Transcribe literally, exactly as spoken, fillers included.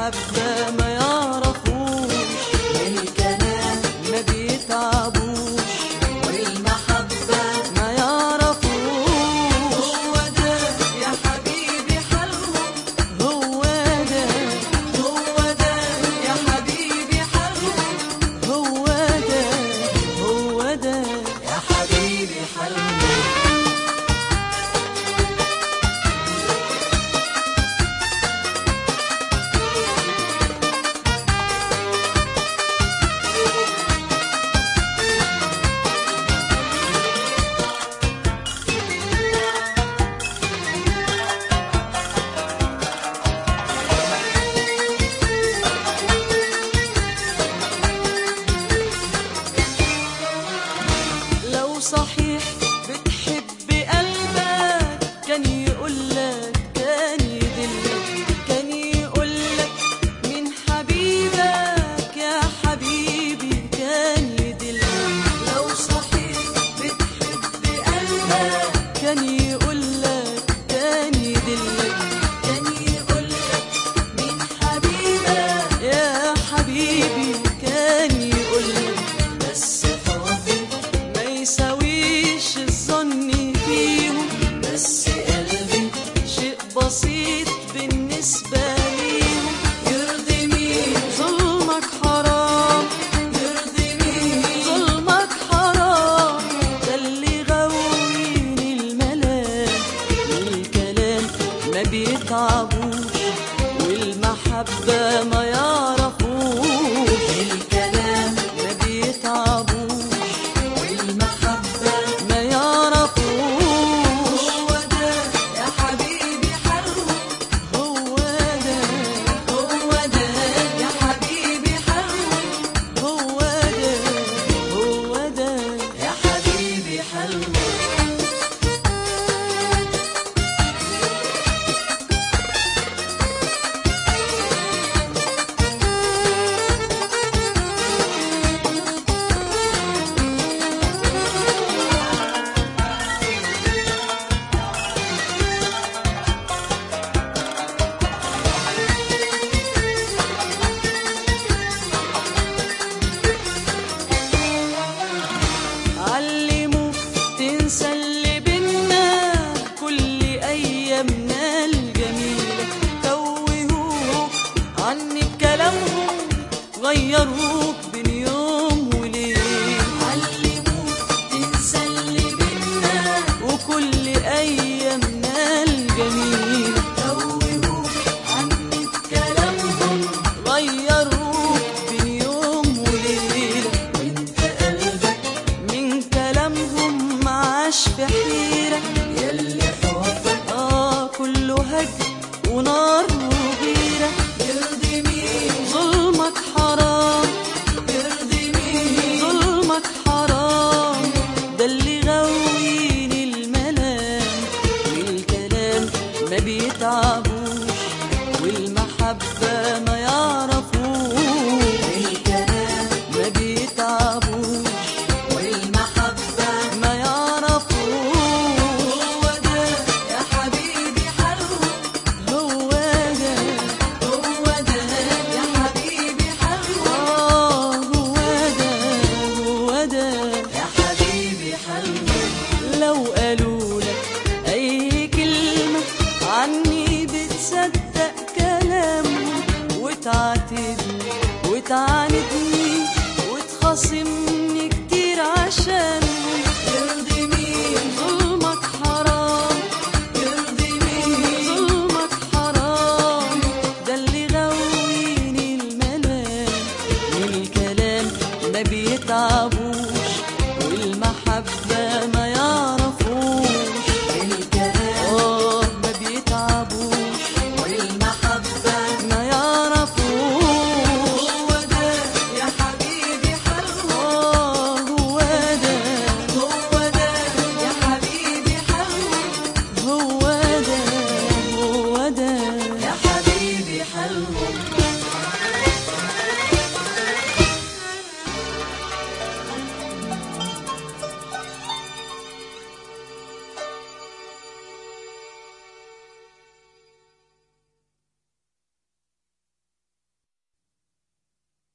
والمحبة ما يعرفوش، الكلام ما بيتعبوش والمحبة ما يعرفوش. هو ده يا حبيبي حالهم، هو ده هو ده يا حبيبي حالهم، هو ده هو ده يا حبيبي حالهم. لو صحيح بتحب قلبك كان يقولك، كان يدلك، كان يقولك من حبيبك يا حبيبي كان يدلك. لو صحيح بتحب قلبك كان يقولك، كان يدلك، كان يقولك من حبيبك يا حبيبي كان يقولك. بس حبي ما يساويش الظن فيهم، بس قلبي شيء بسيط بالنسبة ليهم. يرضي مين ظلمك حرام، يرضي مين ظلمك حرام، ده اللي غاوين الملام والكلام ما بيتعبوش والمحبة ما يعرفوش. الكلام ما بيتعبوش والمحبة ما يعرفوش. هو ده يا حبيبي حالهم، هو ده هو ده يا حبيبي حالهم، هو ده هو ده يا حبيبي حالهم. علموك تنسى اللي بينا كل أيامنا الجميلة، توهوك عني بكلامهم غيروك بين يوم وليل. علموك تنسى اللي بينا وكل أيامنا الجميلة توهوك عني بكلامهم، غيروك بين يوم وليلة. وانت قلبك من كلامهم معاش في حيرة، يلي حبك آه كله هجر ونار وغيرة. يرضي مين ظلمك حرام، يرضي مين ظلمك حرام، ده اللي غاوين الملام والكلام ما بيتعبوش والمحبة ما يعرفوش. الكلام ما بيتعبوش والمحبة ما يعرفوش. هو ده يا حبيبي حالهم، هو ده هو ده يا حبيبي حالهم، آه هو ده هو ده. يا حبيبي حالهم. لو قالولك أي كلمة عني بتصدق كلامهم وتعاتب